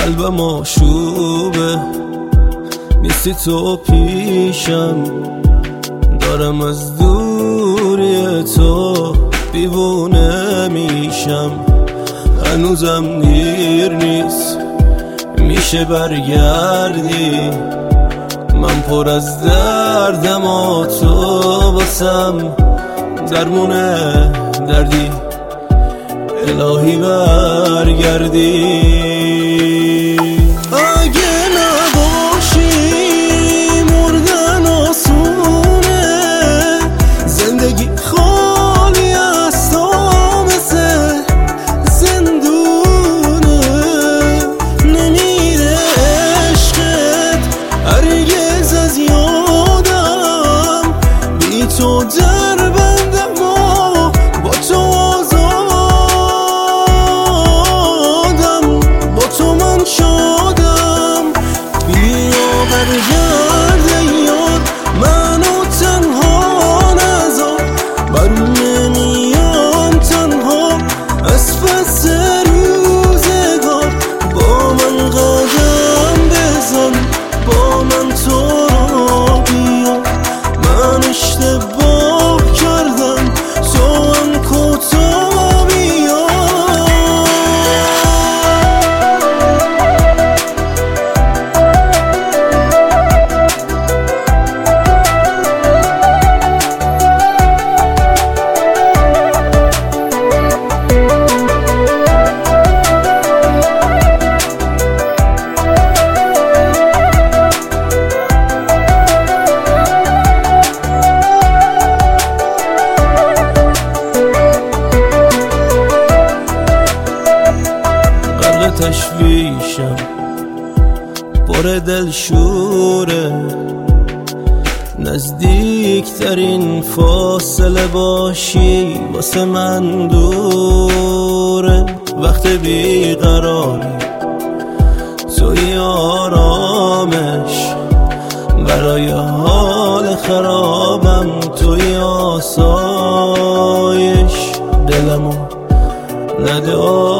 قلبم آشوبه، نیستی تو پیشم، دارم از دوری تو دیوونه میشم. هنوزم دیر نیست، میشه برگردی، من پر از دردم و تو واسم درمونه دردی. الهی برگردی. اگه نباشی مردن آسونه، زندگی خالی از تو مثل زندونه. نمیره عشقت هرگز از یادم، بی تو در بندم و با تو آزادم، با تو من شدم. بیا برگرد یاد منو تنها نذار، برون نمیام تنها از پس روزگار. با من قدم بزن، با من تو رو بیا، من اشتباه کردم تو هم کوتاه بیا. تشویشم پر دلشوره، نزدیکترین فاصله باشی واسه من دوره. وقت بیقراری توی آرامش، برای حال خرابم توی آسایش. دلمو نده